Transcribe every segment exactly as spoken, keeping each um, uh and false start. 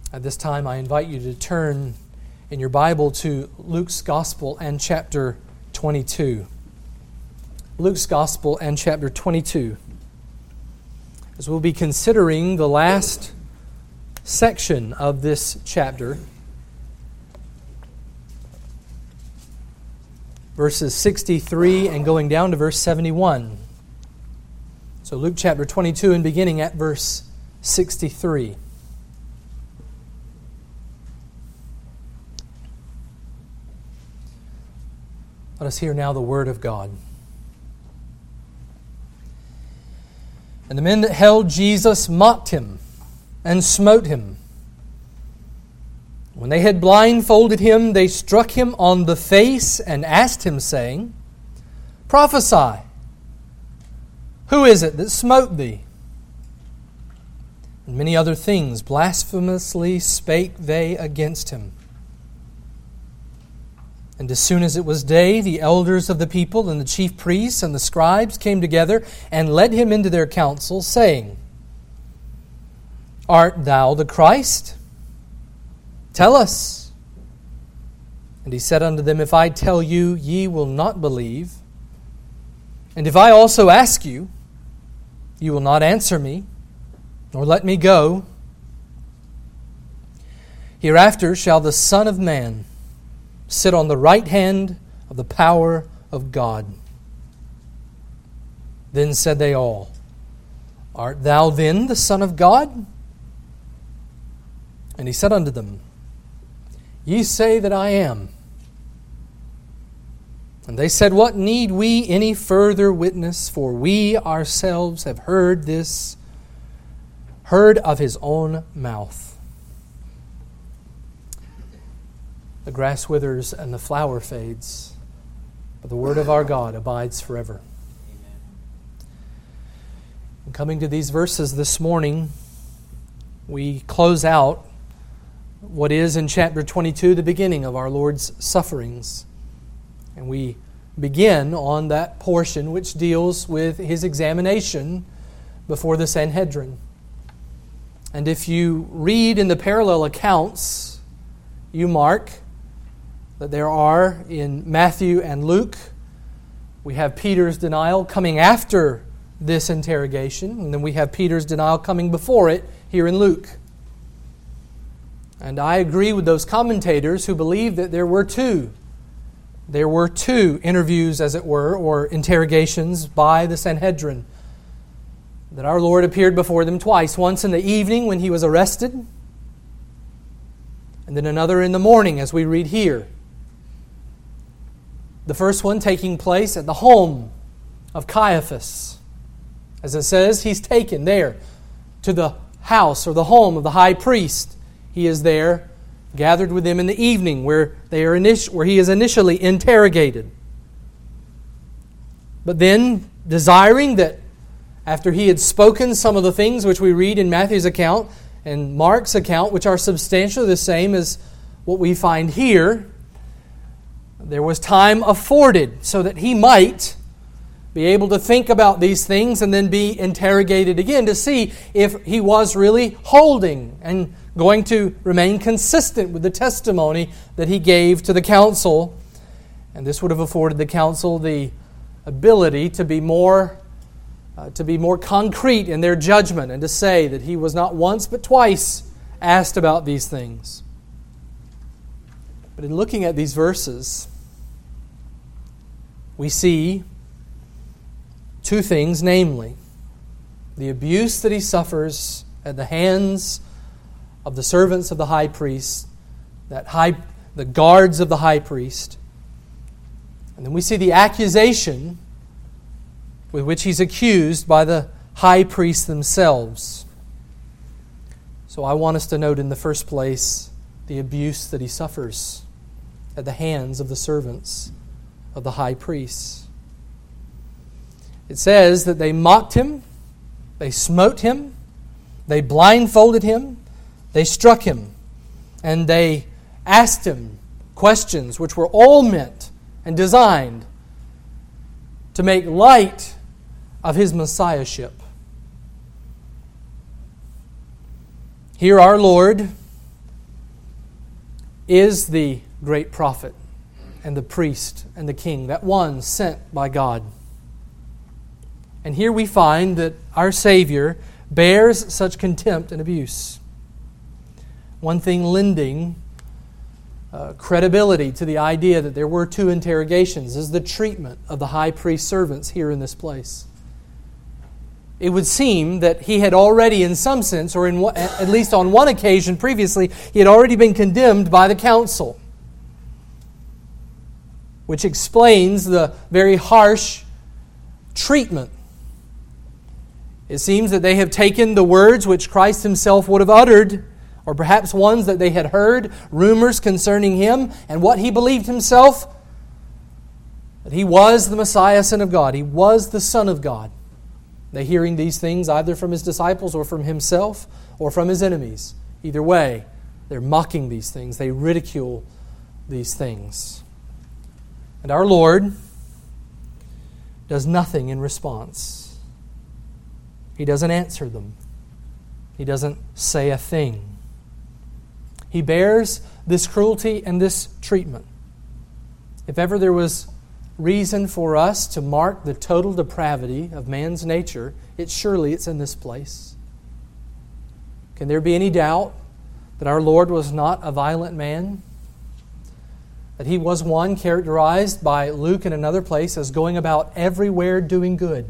At this time, I invite you to turn in your Bible to Luke's Gospel and chapter twenty-two. Luke's Gospel and chapter twenty-two. As we'll be considering the last section of this chapter, verses sixty-three and going down to verse seventy-one. So Luke chapter twenty-two and beginning at verse sixty-three. Let us hear now the word of God. And the men that held Jesus mocked him and smote him. When they had blindfolded him, they struck him on the face and asked him, saying, Prophesy, who is it that smote thee? And many other things blasphemously spake they against him. And as soon as it was day, the elders of the people and the chief priests and the scribes came together and led him into their council, saying, Art thou the Christ? Tell us. And he said unto them, If I tell you, ye will not believe. And if I also ask you, you will not answer me, nor let me go. Hereafter shall the Son of Man sit on the right hand of the power of God. Then said they all, Art thou then the Son of God? And he said unto them, Ye say that I am. And they said, What need we any further witness? For we ourselves have heard this, heard of his own mouth. The grass withers and the flower fades, but the word of our God abides forever. Amen. In coming to these verses this morning, we close out what is in chapter twenty-two, the beginning of our Lord's sufferings. And we begin on that portion which deals with his examination before the Sanhedrin. And if you read in the parallel accounts, you mark that there are in Matthew and Luke, we have Peter's denial coming after this interrogation, and then we have Peter's denial coming before it here in Luke. And I agree with those commentators who believe that there were two. There were two interviews, as it were, or interrogations by the Sanhedrin. That our Lord appeared before them twice. Once in the evening when he was arrested, and then another in the morning as we read here. The first one taking place at the home of Caiaphas. As it says, he's taken there to the house or the home of the high priest. He is there, gathered with them in the evening, where they are init- where he is initially interrogated. But then, desiring that after he had spoken some of the things which we read in Matthew's account and Mark's account, which are substantially the same as what we find here, there was time afforded so that he might be able to think about these things and then be interrogated again to see if he was really holding and going to remain consistent with the testimony that he gave to the council. And this would have afforded the council the ability to be more uh, to be more concrete in their judgment and to say that he was not once but twice asked about these things. But in looking at these verses, we see two things, namely, the abuse that he suffers at the hands of the servants of the high priest, that high, the guards of the high priest. And then we see the accusation with which he's accused by the high priests themselves. So I want us to note in the first place the abuse that he suffers at the hands of the servants of the high priests. It says that they mocked him, they smote him, they blindfolded him, they struck him, and they asked him questions which were all meant and designed to make light of his messiahship. Here our Lord is the great prophet and the priest and the king, that one sent by God. And here we find that our Savior bears such contempt and abuse. One thing lending uh, credibility to the idea that there were two interrogations is the treatment of the high priest servants here in this place. It would seem that he had already, in some sense, or in one, at least on one occasion previously, he had already been condemned by the council, which explains the very harsh treatment. It seems that they have taken the words which Christ Himself would have uttered, or perhaps ones that they had heard, rumors concerning Him and what He believed Himself, that He was the Messiah, Son of God. He was the Son of God. They hearing these things either from His disciples or from Himself or from His enemies. Either way, they're mocking these things. They ridicule these things. And our Lord does nothing in response. He doesn't answer them. He doesn't say a thing. He bears this cruelty and this treatment. If ever there was reason for us to mark the total depravity of man's nature, it surely it's in this place. Can there be any doubt that our Lord was not a violent man? That He was one characterized by Luke in another place as going about everywhere doing good.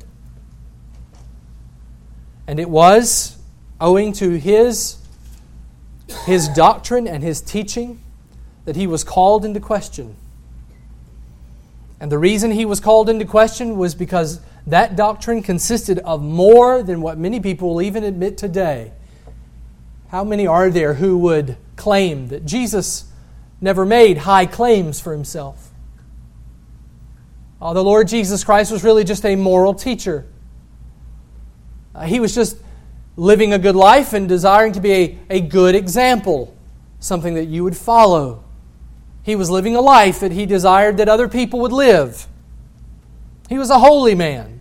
And it was owing to His, His doctrine and His teaching that He was called into question. And the reason He was called into question was because that doctrine consisted of more than what many people will even admit today. How many are there who would claim that Jesus never made high claims for Himself? Oh, the Lord Jesus Christ was really just a moral teacher. Uh, he was just living a good life and desiring to be a, a good example, something that you would follow. He was living a life that He desired that other people would live. He was a holy man.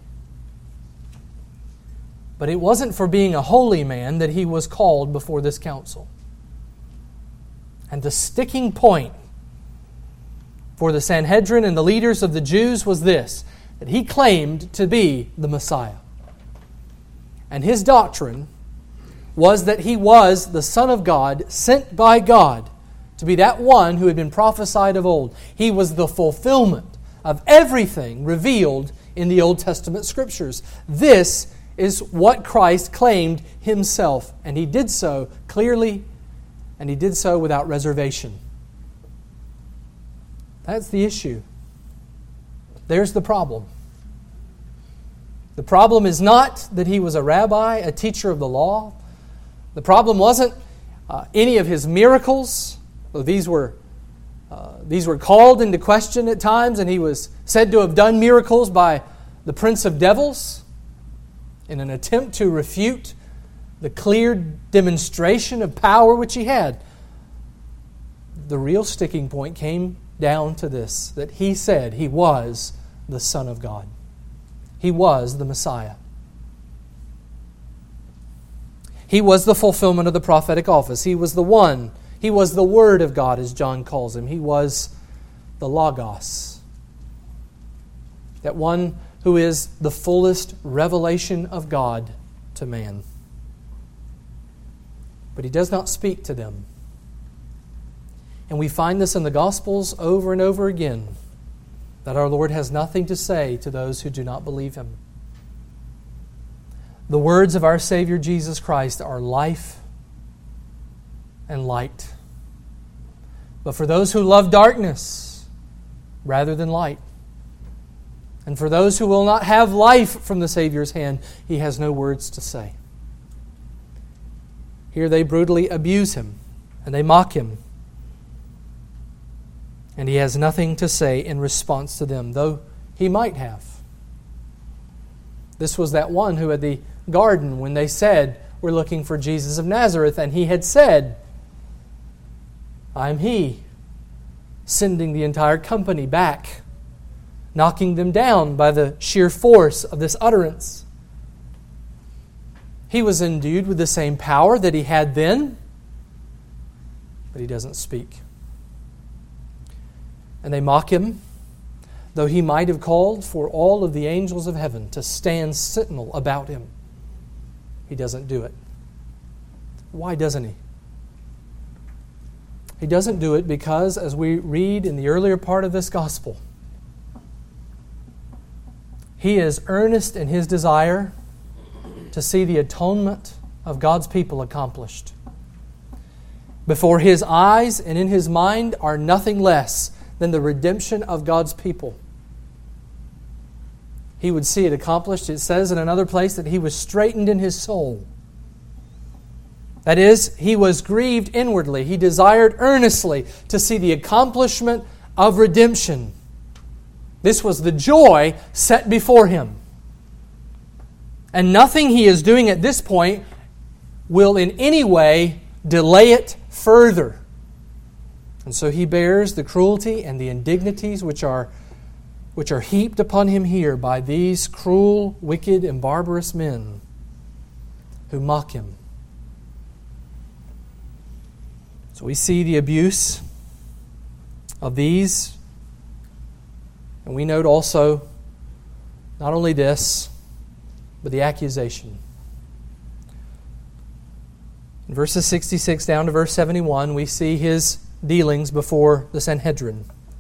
But it wasn't for being a holy man that He was called before this council. And the sticking point for the Sanhedrin and the leaders of the Jews was this, that He claimed to be the Messiah. And His doctrine was that He was the Son of God, sent by God to be that one who had been prophesied of old. He was the fulfillment of everything revealed in the Old Testament Scriptures. This is what Christ claimed Himself, and He did so clearly, and He did so without reservation. That's the issue. There's the problem. The problem is not that He was a rabbi, a teacher of the law. The problem wasn't uh, any of His miracles. Well, these were uh, these were called into question at times, and He was said to have done miracles by the prince of devils in an attempt to refute the clear demonstration of power which He had. The real sticking point came down to this, that He said He was the Son of God. He was the Messiah. He was the fulfillment of the prophetic office. He was the one. He was the Word of God, as John calls Him. He was the Logos. That one who is the fullest revelation of God to man. But He does not speak to them. And we find this in the Gospels over and over again, that our Lord has nothing to say to those who do not believe Him. The words of our Savior Jesus Christ are life and light. But for those who love darkness rather than light, and for those who will not have life from the Savior's hand, He has no words to say. Here they brutally abuse Him, and they mock Him. And He has nothing to say in response to them, though He might have. This was that one who had the garden when they said, "We're looking for Jesus of Nazareth," and He had said, "I'm He," sending the entire company back, knocking them down by the sheer force of this utterance. He was endued with the same power that He had then, but He doesn't speak. And they mock him, though he might have called for all of the angels of heaven to stand sentinel about him. He doesn't do it. Why doesn't he? He doesn't do it because, as we read in the earlier part of this gospel, he is earnest in his desire to see the atonement of God's people accomplished. Before his eyes and in his mind are nothing less than the redemption of God's people. He would see it accomplished. It says in another place that he was straitened in his soul. That is, he was grieved inwardly. He desired earnestly to see the accomplishment of redemption. This was the joy set before him. And nothing he is doing at this point will in any way delay it further. And so he bears the cruelty and the indignities which are, which are heaped upon him here by these cruel, wicked, and barbarous men who mock him. So we see the abuse of these, and we note also not only this, but the accusation. In verses sixty-six down to verse seventy-one, we see his dealings before the Sanhedrin.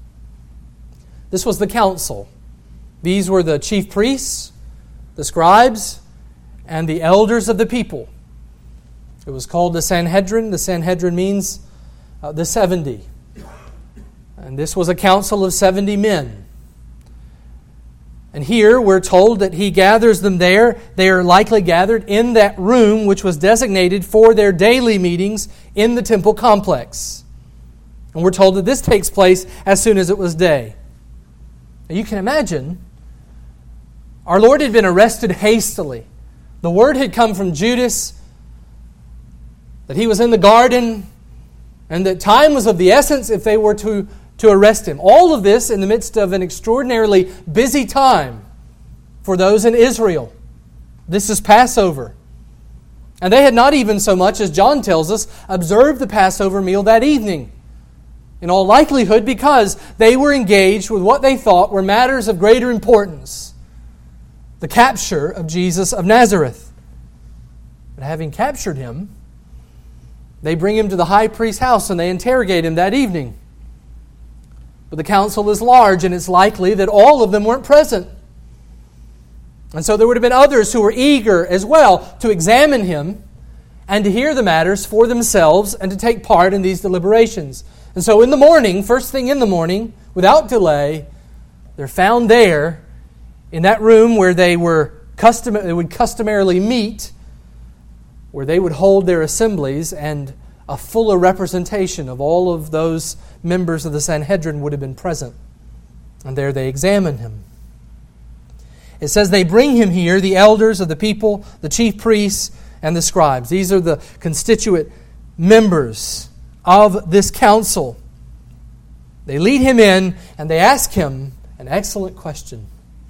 This was the council. These were the chief priests, the scribes, and the elders of the people. It was called the Sanhedrin. The Sanhedrin means uh, the seventy. And this was a council of seventy men. And here we're told that he gathers them there. They are likely gathered in that room which was designated for their daily meetings in the temple complex. And we're told that this takes place as soon as it was day. Now you can imagine, our Lord had been arrested hastily. The word had come from Judas that he was in the garden and that time was of the essence if they were to, to arrest him. All of this in the midst of an extraordinarily busy time for those in Israel. This is Passover. And they had not even so much, as John tells us, observed the Passover meal that evening. In all likelihood because they were engaged with what they thought were matters of greater importance. The capture of Jesus of Nazareth. But having captured him, they bring him to the high priest's house and they interrogate him that evening. But the council is large and it's likely that all of them weren't present. And so there would have been others who were eager as well to examine him and to hear the matters for themselves and to take part in these deliberations. And so in the morning, first thing in the morning, without delay, they're found there in that room where they were custom- they would customarily meet, where they would hold their assemblies, and a fuller representation of all of those members of the Sanhedrin would have been present. And there they examine him. It says they bring him here, the elders of the people, the chief priests, and the scribes. These are the constituent members of this council. They lead him in and they ask him an excellent question.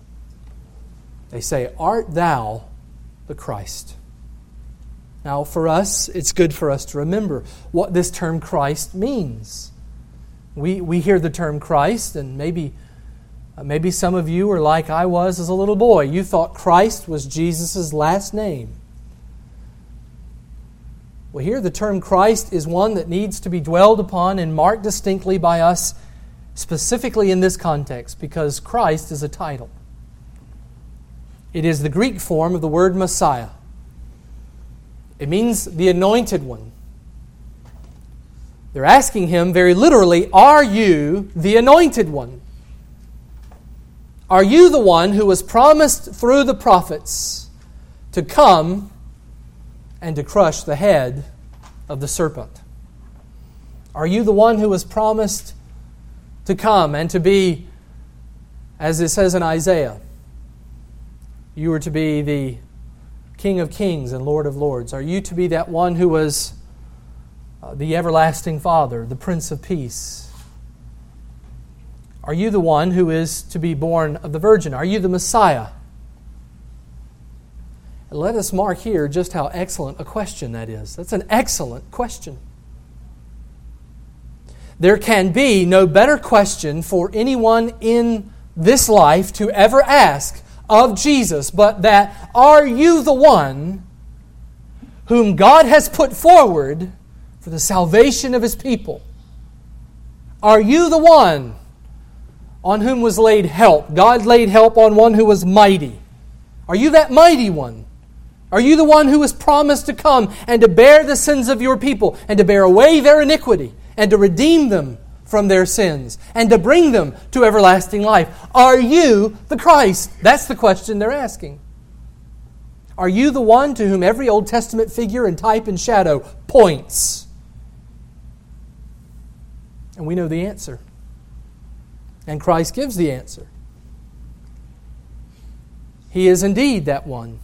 They say, "Art thou the Christ?" Now for us, it's good for us to remember what this term Christ means. We we hear the term Christ, and maybe maybe some of you are like I was as a little boy. You thought Christ was Jesus' last name. Well, here the term Christ is one that needs to be dwelled upon and marked distinctly by us, specifically in this context, because Christ is a title. It is the Greek form of the word Messiah. It means the anointed one. They're asking him very literally, are you the anointed one? Are you the one who was promised through the prophets to come and to crush the head of the serpent? Are you the one who was promised to come and to be, as it says in Isaiah, you were to be the King of kings and Lord of lords? Are you to be that one who was uh, the everlasting Father, the Prince of Peace? Are you the one who is to be born of the Virgin? Are you the Messiah? And let us mark here just how excellent a question that is. That's an excellent question. There can be no better question for anyone in this life to ever ask of Jesus, but that, are you the one whom God has put forward for the salvation of His people? Are you the one on whom was laid help? God laid help on one who was mighty. Are you that mighty one? Are you the one who was promised to come and to bear the sins of your people and to bear away their iniquity and to redeem them from their sins and to bring them to everlasting life? Are you the Christ? That's the question they're asking. Are you the one to whom every Old Testament figure and type and shadow points? And we know the answer. And Christ gives the answer. He is indeed that one.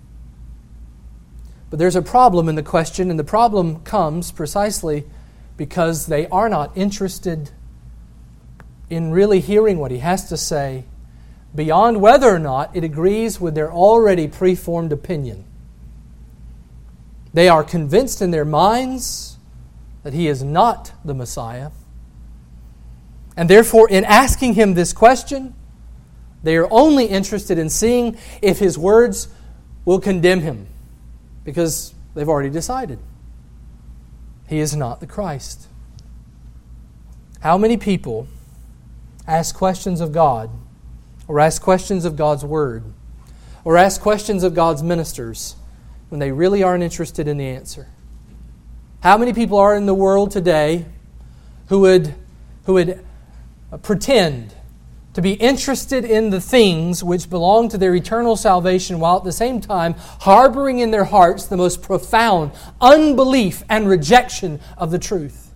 But there's a problem in the question, and the problem comes precisely because they are not interested in really hearing what He has to say beyond whether or not it agrees with their already preformed opinion. They are convinced in their minds that He is not the Messiah. And therefore, in asking Him this question, they are only interested in seeing if His words will condemn Him, because they've already decided He is not the Christ. How many people ask questions of God, or ask questions of God's Word, or ask questions of God's ministers when they really aren't interested in the answer? How many people are in the world today who would, who would pretend to be interested in the things which belong to their eternal salvation, while at the same time harboring in their hearts the most profound unbelief and rejection of the truth?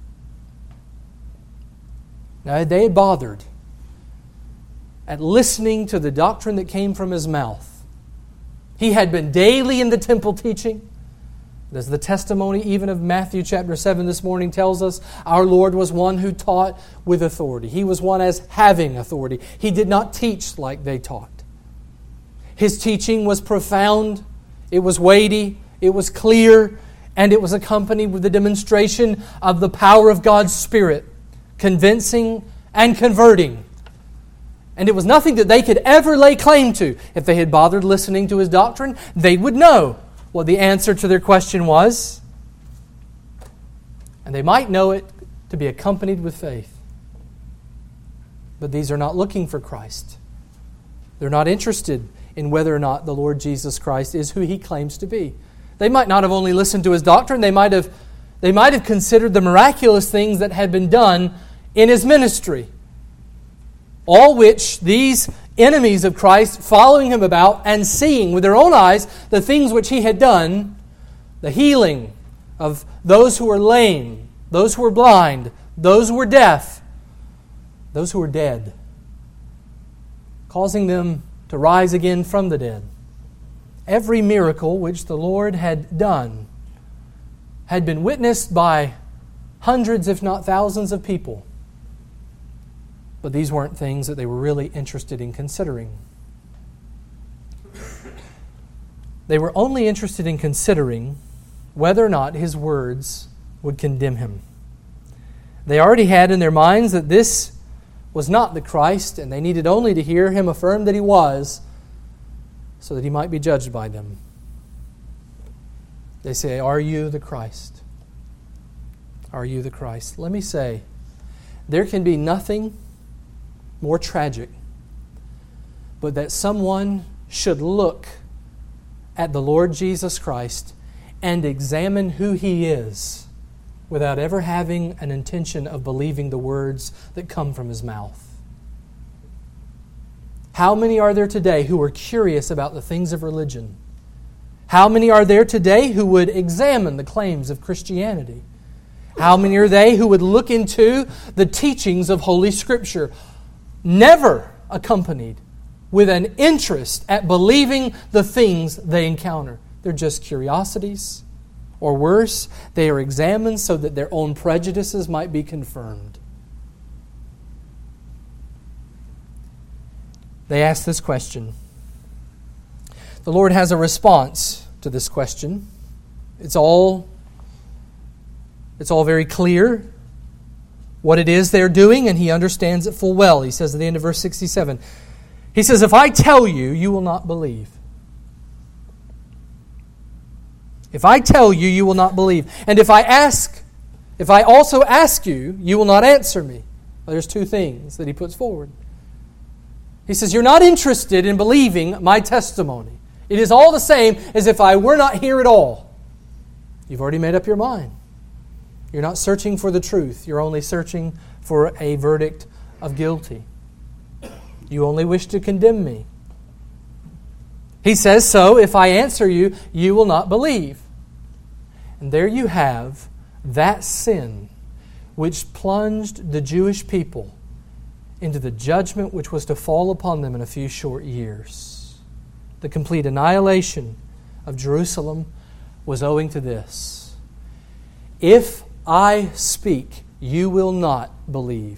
Now, they had bothered at listening to the doctrine that came from His mouth. He had been daily in the temple teaching. As the testimony even of Matthew chapter seven this morning tells us, our Lord was one who taught with authority. He was one as having authority. He did not teach like they taught. His teaching was profound, it was weighty, it was clear, and it was accompanied with the demonstration of the power of God's Spirit, convincing and converting. And it was nothing that they could ever lay claim to. If they had bothered listening to His doctrine, they would know what the answer to their question was. And they might know it to be accompanied with faith. But these are not looking for Christ. They're not interested in whether or not the Lord Jesus Christ is who He claims to be. They might not have only listened to His doctrine, they might have, they might have considered the miraculous things that had been done in His ministry. All which these enemies of Christ, following Him about and seeing with their own eyes the things which He had done, the healing of those who were lame, those who were blind, those who were deaf, those who were dead, causing them to rise again from the dead. Every miracle which the Lord had done had been witnessed by hundreds, if not thousands, of people. But these weren't things that they were really interested in considering. They were only interested in considering whether or not His words would condemn Him. They already had in their minds that this was not the Christ, and they needed only to hear Him affirm that He was, so that He might be judged by them. They say, "Are you the Christ? Are you the Christ?" Let me say, there can be nothing more tragic but that someone should look at the Lord Jesus Christ and examine who He is without ever having an intention of believing the words that come from His mouth. How many are there today who are curious about the things of religion? How many are there today who would examine the claims of Christianity? How many are they who would look into the teachings of Holy Scripture, never accompanied with an interest at believing the things they encounter? They're just curiosities, or worse, they are examined so that their own prejudices might be confirmed. They ask this question. The Lord has a response to this question. It's all, it's all very clear. what it is they're doing, and he understands it full well. He says at the end of verse sixty-seven, he says, if I tell you, you will not believe. If I tell you, you will not believe. And if I ask, if I also ask you, you will not answer me. Well, there's two things that he puts forward. He says, you're not interested in believing my testimony. It is all the same as if I were not here at all. You've already made up your mind. You're not searching for the truth. You're only searching for a verdict of guilty. You only wish to condemn me. He says, so if I answer you, you will not believe. And there you have that sin which plunged the Jewish people into the judgment which was to fall upon them in a few short years. The complete annihilation of Jerusalem was owing to this. If I speak, you will not believe.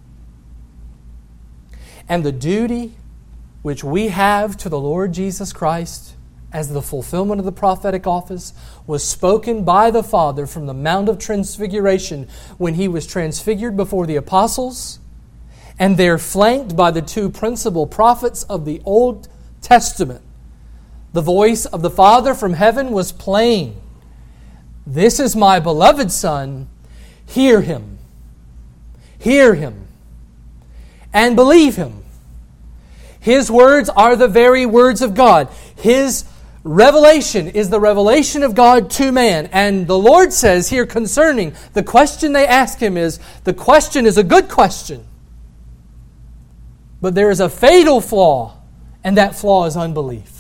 And the duty which we have to the Lord Jesus Christ as the fulfillment of the prophetic office was spoken by the Father from the Mount of Transfiguration when He was transfigured before the apostles, and they're flanked by the two principal prophets of the Old Testament. The voice of the Father from heaven was plain. This is my beloved Son. Hear Him. Hear Him. And believe Him. His words are the very words of God. His revelation is the revelation of God to man. And the Lord says here concerning the question they ask Him is, the question is a good question. But there is a fatal flaw, and that flaw is unbelief.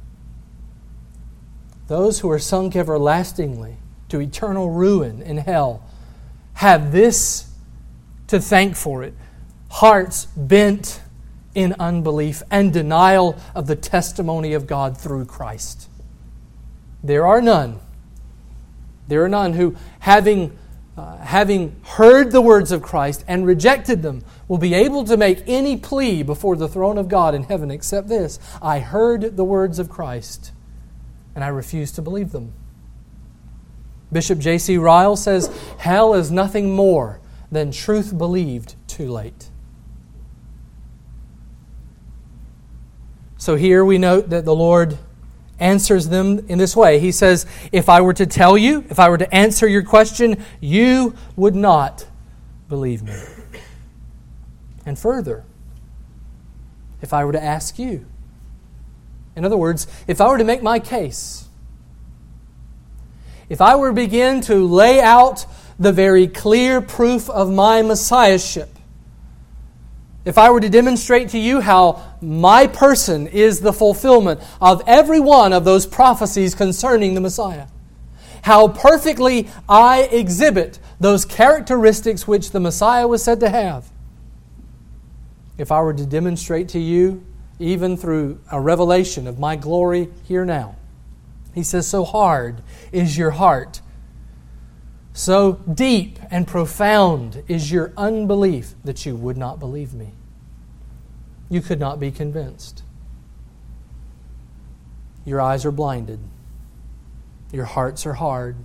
Those who are sunk everlastingly to eternal ruin in hell have this to thank for it. Hearts bent in unbelief and denial of the testimony of God through Christ. There are none. There are none who, having, uh, having heard the words of Christ and rejected them, will be able to make any plea before the throne of God in heaven except this: I heard the words of Christ, and I refuse to believe them. Bishop J C Ryle says, hell is nothing more than truth believed too late. So here we note that the Lord answers them in this way. He says, if I were to tell you, if I were to answer your question, you would not believe me. And further, if I were to ask you, in other words, if I were to make my case, if I were to begin to lay out the very clear proof of my Messiahship, if I were to demonstrate to you how my person is the fulfillment of every one of those prophecies concerning the Messiah, how perfectly I exhibit those characteristics which the Messiah was said to have, if I were to demonstrate to you, even through a revelation of my glory here now, he says, so hard is your heart, so deep and profound is your unbelief that you would not believe me. You could not be convinced. Your eyes are blinded. Your hearts are hard.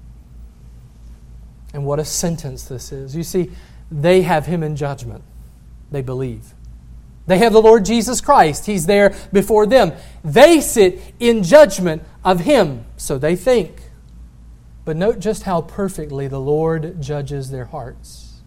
And what a sentence this is. You see, they have Him in judgment. They believe. They have the Lord Jesus Christ. He's there before them. They sit in judgment of Him, so they think. But note just how perfectly the Lord judges their hearts.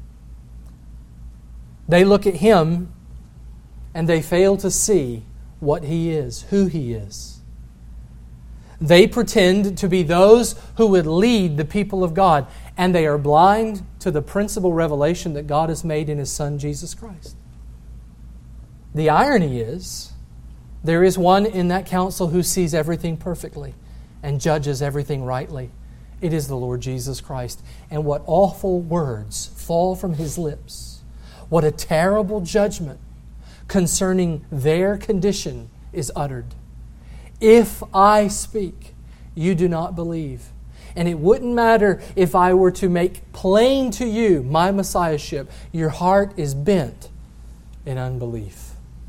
They look at Him and they fail to see what He is, who He is. They pretend to be those who would lead the people of God, and they are blind to the principal revelation that God has made in His Son, Jesus Christ. The irony is, there is one in that council who sees everything perfectly and judges everything rightly. It is the Lord Jesus Christ. And what awful words fall from His lips. What a terrible judgment concerning their condition is uttered. If I speak, you do not believe. And it wouldn't matter if I were to make plain to you my Messiahship. Your heart is bent in unbelief.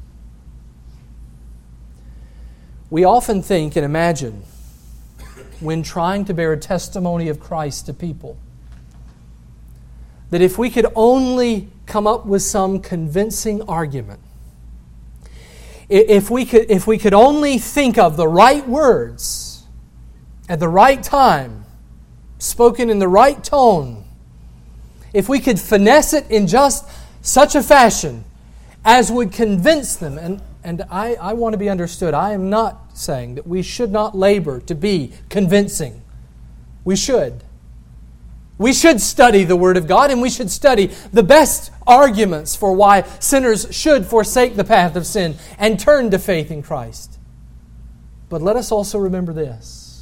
We often think and imagine, when trying to bear a testimony of Christ to people, that if we could only come up with some convincing argument, if we could, if we could only think of the right words at the right time, spoken in the right tone, if we could finesse it in just such a fashion as would convince them, and, and I, I want to be understood, I am not saying that we should not labor to be convincing. We should. We should study the Word of God, and we should study the best arguments for why sinners should forsake the path of sin and turn to faith in Christ. But let us also remember this,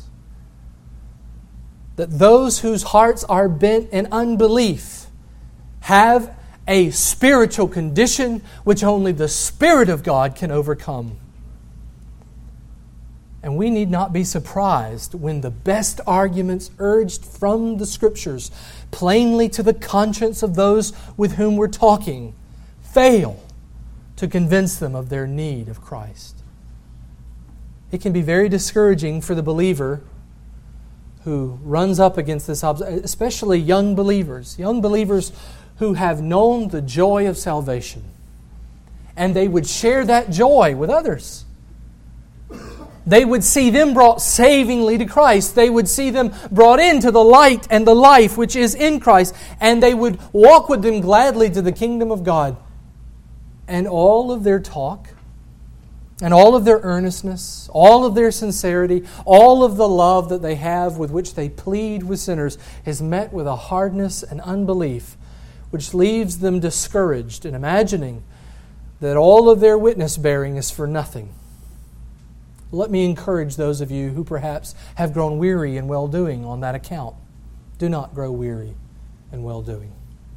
that those whose hearts are bent in unbelief have a spiritual condition which only the Spirit of God can overcome. And we need not be surprised when the best arguments urged from the Scriptures plainly to the conscience of those with whom we're talking fail to convince them of their need of Christ. It can be very discouraging for the believer who runs up against this, especially young believers, young believers who have known the joy of salvation, and they would share that joy with others. They would see them brought savingly to Christ. They would see them brought into the light and the life which is in Christ. And they would walk with them gladly to the kingdom of God. And all of their talk, and all of their earnestness, all of their sincerity, all of the love that they have with which they plead with sinners is met with a hardness and unbelief which leaves them discouraged in imagining that all of their witness bearing is for nothing. Let me encourage those of you who perhaps have grown weary in well-doing on that account. Do not grow weary in well-doing.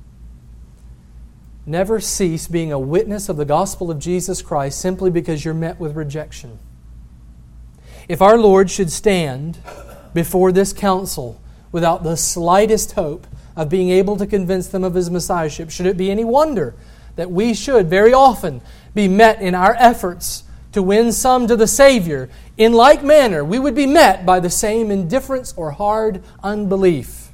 Never cease being a witness of the gospel of Jesus Christ simply because you're met with rejection. If our Lord should stand before this council without the slightest hope of being able to convince them of His Messiahship, should it be any wonder that we should very often be met in our efforts to win some to the Savior, in like manner, we would be met by the same indifference or hard unbelief.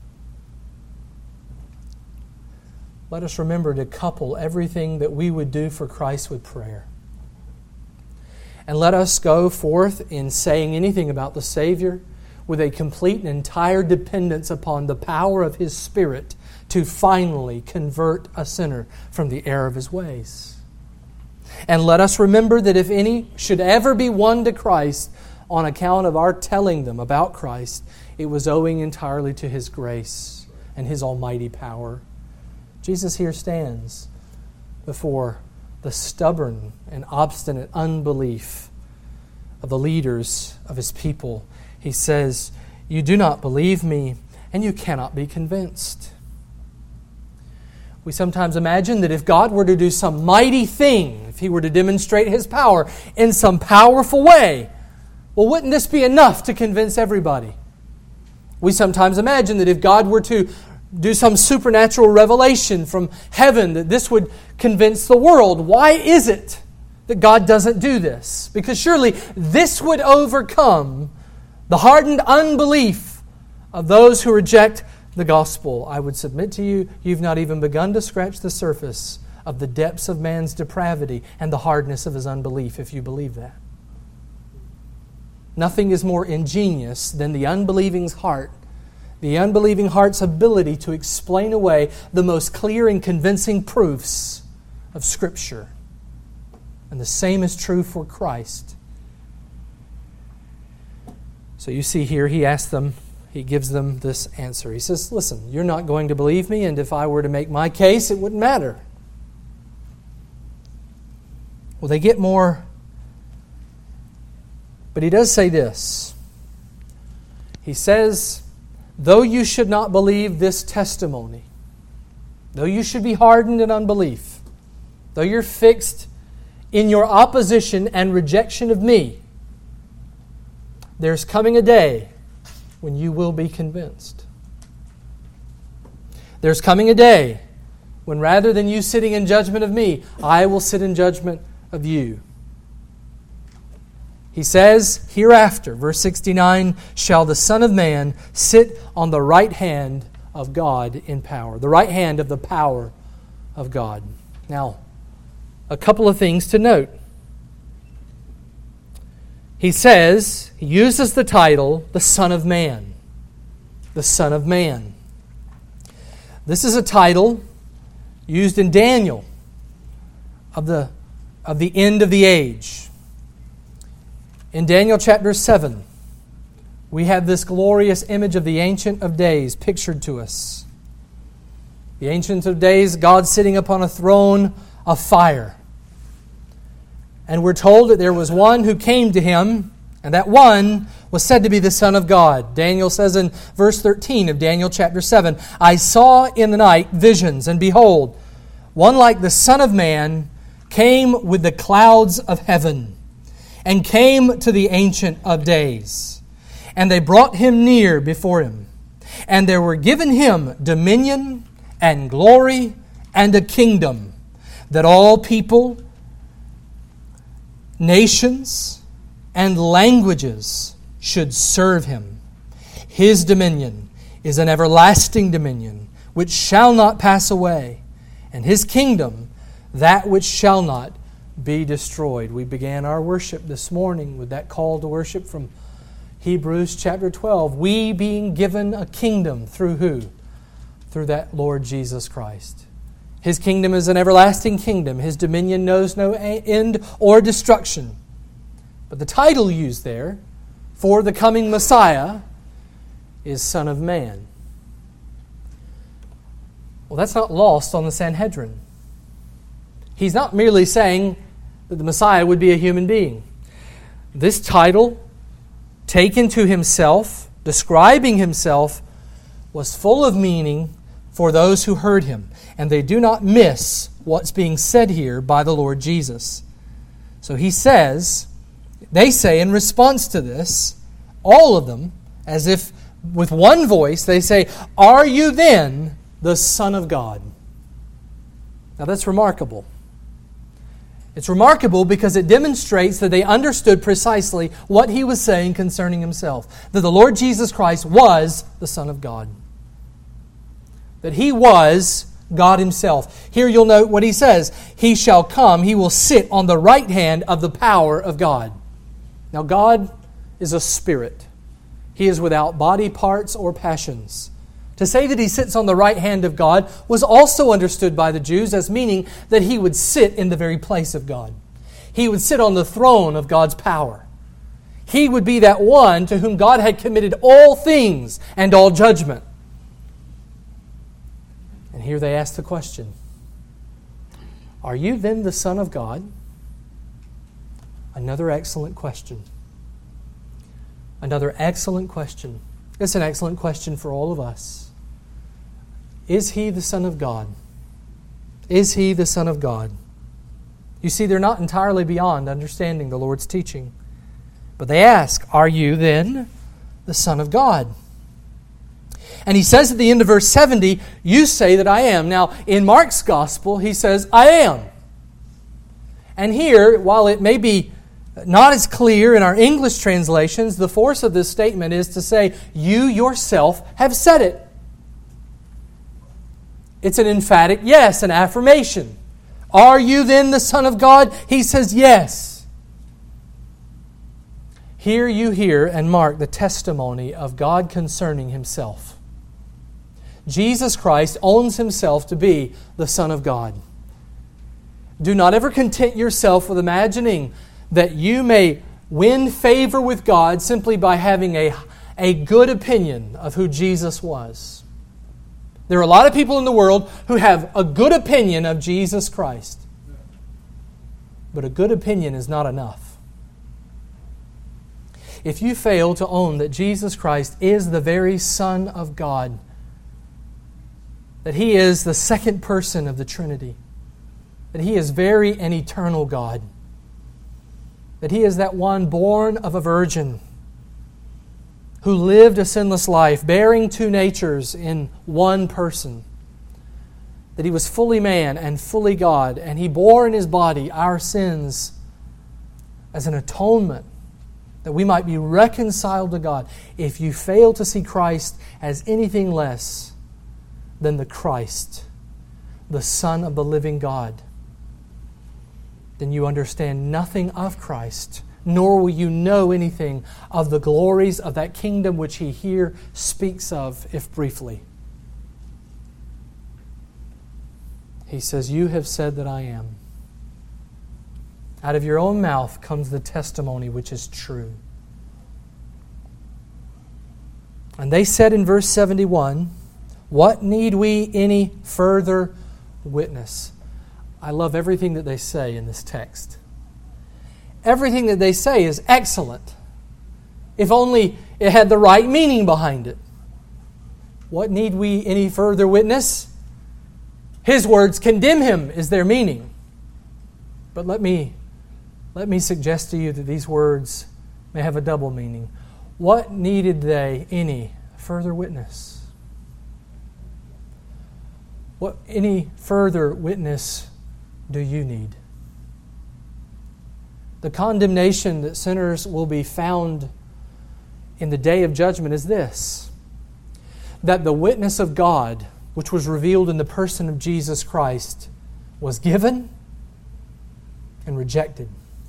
Let us remember to couple everything that we would do for Christ with prayer. And let us go forth in saying anything about the Savior with a complete and entire dependence upon the power of His Spirit to finally convert a sinner from the error of his ways. And let us remember that if any should ever be won to Christ on account of our telling them about Christ, it was owing entirely to His grace and His almighty power. Jesus here stands before the stubborn and obstinate unbelief of the leaders of His people. He says, "You do not believe me, and you cannot be convinced." We sometimes imagine that if God were to do some mighty thing, if He were to demonstrate His power in some powerful way, well, wouldn't this be enough to convince everybody? We sometimes imagine that if God were to do some supernatural revelation from heaven, that this would convince the world. Why is it that God doesn't do this? Because surely this would overcome the hardened unbelief of those who reject the gospel. I would submit to you, you've not even begun to scratch the surface of the depths of man's depravity and the hardness of his unbelief if you believe that. Nothing is more ingenious than the unbelieving's heart, the unbelieving heart's ability to explain away the most clear and convincing proofs of Scripture. And the same is true for Christ. So you see here, he asks them, he gives them this answer. He says, listen, you're not going to believe me, and if I were to make my case, it wouldn't matter. Well, they get more. But he does say this. He says, though you should not believe this testimony, though you should be hardened in unbelief, though you're fixed in your opposition and rejection of me, there's coming a day when you will be convinced. There's coming a day when rather than you sitting in judgment of me, I will sit in judgment of you. He says, hereafter, verse sixty-nine, shall the Son of Man sit on the right hand of God in power. The right hand of the power of God. Now, a couple of things to note. He says, he uses the title, the Son of Man. The Son of Man. This is a title used in Daniel of the, of the end of the age. In Daniel chapter seven, we have this glorious image of the Ancient of Days pictured to us. The Ancient of Days, God sitting upon a throne of fire. And we're told that there was one who came to him, and that one was said to be the Son of God. Daniel says in verse thirteen of Daniel chapter seven, I saw in the night visions, and behold, one like the Son of Man came with the clouds of heaven, and came to the Ancient of Days. And they brought him near before him. And there were given him dominion and glory and a kingdom, that all people, nations, and languages should serve him. His dominion is an everlasting dominion, which shall not pass away, and his kingdom that which shall not be destroyed. We began our worship this morning with that call to worship from Hebrews chapter twelve. We being given a kingdom through who? Through that Lord Jesus Christ. His kingdom is an everlasting kingdom. His dominion knows no end or destruction. But the title used there for the coming Messiah is Son of Man. Well, that's not lost on the Sanhedrin. He's not merely saying that the Messiah would be a human being. This title, taken to himself, describing himself, was full of meaning for those who heard him. And they do not miss what's being said here by the Lord Jesus. So he says, they say in response to this, all of them, as if with one voice, they say, are you then the Son of God? Now that's remarkable. It's remarkable because it demonstrates that they understood precisely what he was saying concerning himself. That the Lord Jesus Christ was the Son of God. That he was God himself. Here you'll note what he says. He shall come, he will sit on the right hand of the power of God. Now God is a spirit. He is without body parts or passions. To say that he sits on the right hand of God was also understood by the Jews as meaning that he would sit in the very place of God. He would sit on the throne of God's power. He would be that one to whom God had committed all things and all judgment. And here they ask the question, are you then the Son of God? Another excellent question. Another excellent question. It's an excellent question for all of us. Is he the Son of God? Is he the Son of God? You see, they're not entirely beyond understanding the Lord's teaching. But they ask, are you then the Son of God? And he says at the end of verse seventy, you say that I am. Now, in Mark's Gospel, he says, I am. And here, while it may be not as clear in our English translations, the force of this statement is to say, you yourself have said it. It's an emphatic yes, an affirmation. Are you then the Son of God? He says yes. Here you hear and mark the testimony of God concerning himself. Jesus Christ owns himself to be the Son of God. Do not ever content yourself with imagining that you may win favor with God simply by having a, a good opinion of who Jesus was. There are a lot of people in the world who have a good opinion of Jesus Christ. But a good opinion is not enough. If you fail to own that Jesus Christ is the very Son of God, that He is the second person of the Trinity, that He is very and eternal God, that He is that one born of a virgin who lived a sinless life, bearing two natures in one person, that He was fully man and fully God, and He bore in His body our sins as an atonement, that we might be reconciled to God. If you fail to see Christ as anything less than the Christ, the Son of the living God, then you understand nothing of Christ, nor will you know anything of the glories of that kingdom which He here speaks of, if briefly. He says, "You have said that I am. Out of your own mouth comes the testimony which is true." And they said in verse seventy-one, "What need we any further witness?" I love everything that they say in this text. Everything that they say is excellent, if only it had the right meaning behind it. What need we any further witness? His words condemn him is their meaning. But let me, let me suggest to you that these words may have a double meaning. What needed they any further witness? What any further witness do you need? The condemnation that sinners will be found in the day of judgment is this: that the witness of God, which was revealed in the person of Jesus Christ, was given and rejected.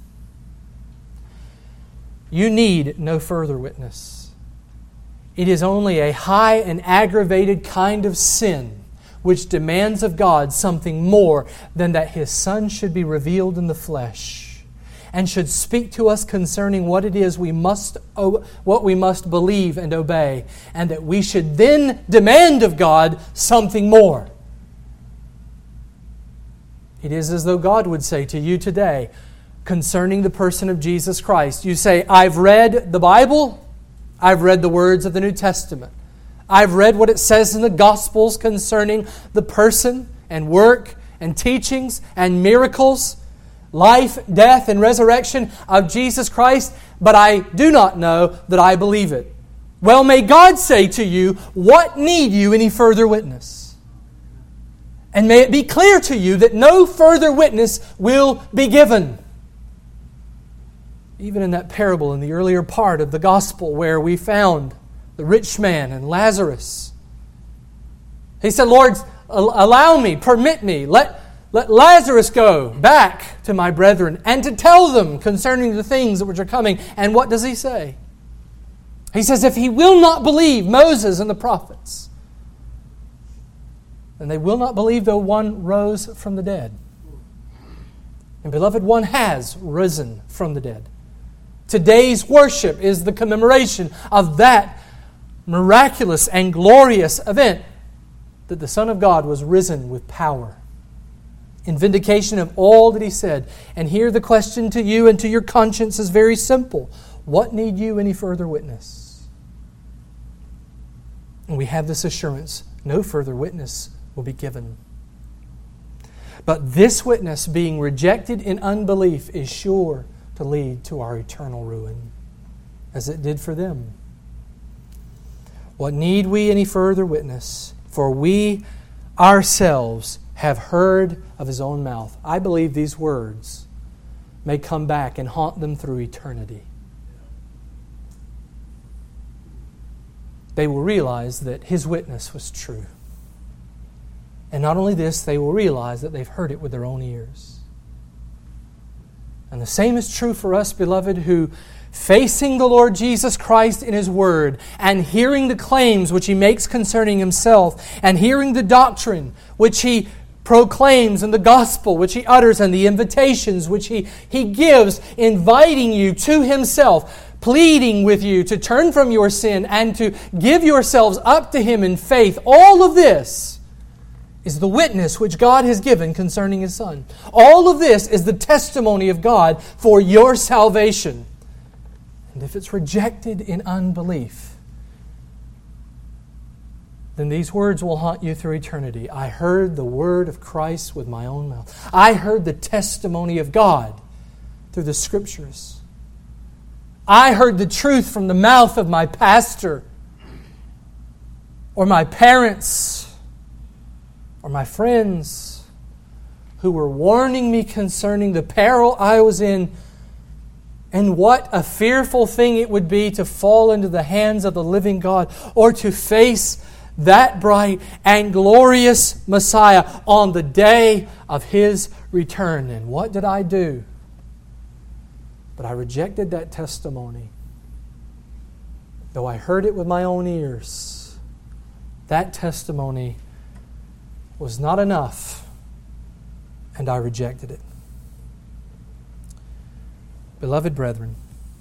You need no further witness. It is only a high and aggravated kind of sin which demands of God something more than that His Son should be revealed in the flesh and should speak to us concerning what it is we must, what we must believe and obey, and that we should then demand of God something more. It is as though God would say to you today concerning the person of Jesus Christ. You say, "I've read the Bible. I've read the words of the New Testament. I've read what it says in the Gospels concerning the person and work and teachings and miracles, life, death, and resurrection of Jesus Christ, but I do not know that I believe it." Well, may God say to you, what need you any further witness? And may it be clear to you that no further witness will be given. Even in that parable in the earlier part of the Gospel where we found the rich man and Lazarus, he said, "Lord, allow me, permit me, let, let Lazarus go back to my brethren and to tell them concerning the things which are coming." And what does he say? He says, "If he will not believe Moses and the prophets, then they will not believe though one rose from the dead." And beloved, one has risen from the dead. Today's worship is the commemoration of that miraculous and glorious event, that the Son of God was risen with power in vindication of all that He said. And here the question to you and to your conscience is very simple. What need you any further witness? And we have this assurance: no further witness will be given. But this witness, being rejected in unbelief, is sure to lead to our eternal ruin, as it did for them. What need we any further witness? For we ourselves have heard of His own mouth. I believe these words may come back and haunt them through eternity. They will realize that His witness was true. And not only this, they will realize that they've heard it with their own ears. And the same is true for us, beloved, who, facing the Lord Jesus Christ in His Word and hearing the claims which He makes concerning Himself and hearing the doctrine which He proclaims in the gospel which He utters and the invitations which He, he gives, inviting you to Himself, pleading with you to turn from your sin and to give yourselves up to Him in faith. All of this is the witness which God has given concerning His Son. All of this is the testimony of God for your salvation. And if it's rejected in unbelief, then these words will haunt you through eternity. I heard the word of Christ with my own mouth. I heard the testimony of God through the Scriptures. I heard the truth from the mouth of my pastor, or my parents, or my friends, who were warning me concerning the peril I was in. And what a fearful thing it would be to fall into the hands of the living God, or to face that bright and glorious Messiah on the day of His return. And what did I do? But I rejected that testimony. Though I heard it with my own ears, that testimony was not enough, and I rejected it. Beloved brethren,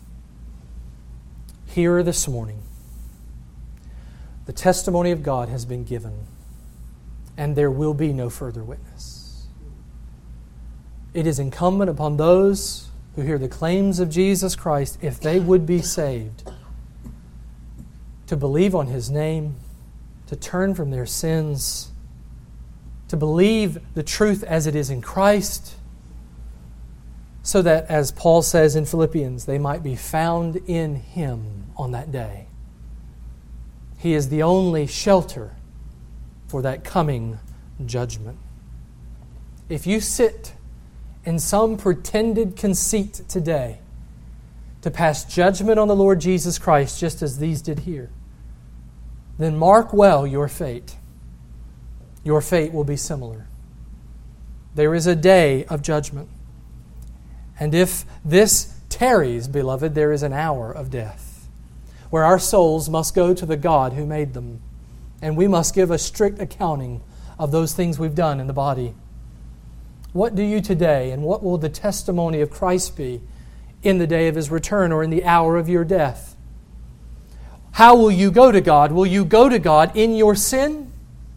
here this morning, the testimony of God has been given, and there will be no further witness. It is incumbent upon those who hear the claims of Jesus Christ, if they would be saved, to believe on His name, to turn from their sins, to believe the truth as it is in Christ, so that, as Paul says in Philippians, they might be found in Him on that day. He is the only shelter for that coming judgment. If you sit in some pretended conceit today to pass judgment on the Lord Jesus Christ, just as these did here, then mark well your fate. Your fate will be similar. There is a day of judgment. And if this tarries, beloved, there is an hour of death, where our souls must go to the God who made them, and we must give a strict accounting of those things we've done in the body. What do you today, and what will the testimony of Christ be in the day of His return or in the hour of your death? How will you go to God? Will you go to God in your sin?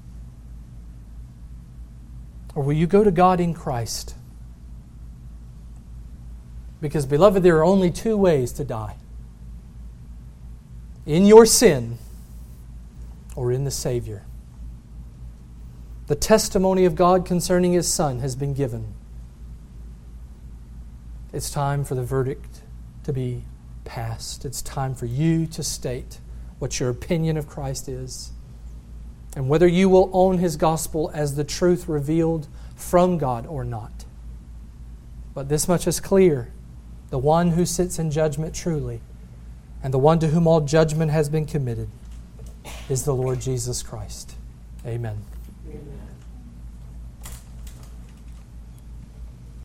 Or will you go to God in Christ? Because, beloved, there are only two ways to die. In your sin or in the Savior. The testimony of God concerning His Son has been given. It's time for the verdict to be passed. It's time for you to state what your opinion of Christ is, and whether you will own His gospel as the truth revealed from God or not. But this much is clear. The one who sits in judgment truly, and the one to whom all judgment has been committed, is the Lord Jesus Christ. Amen. Amen.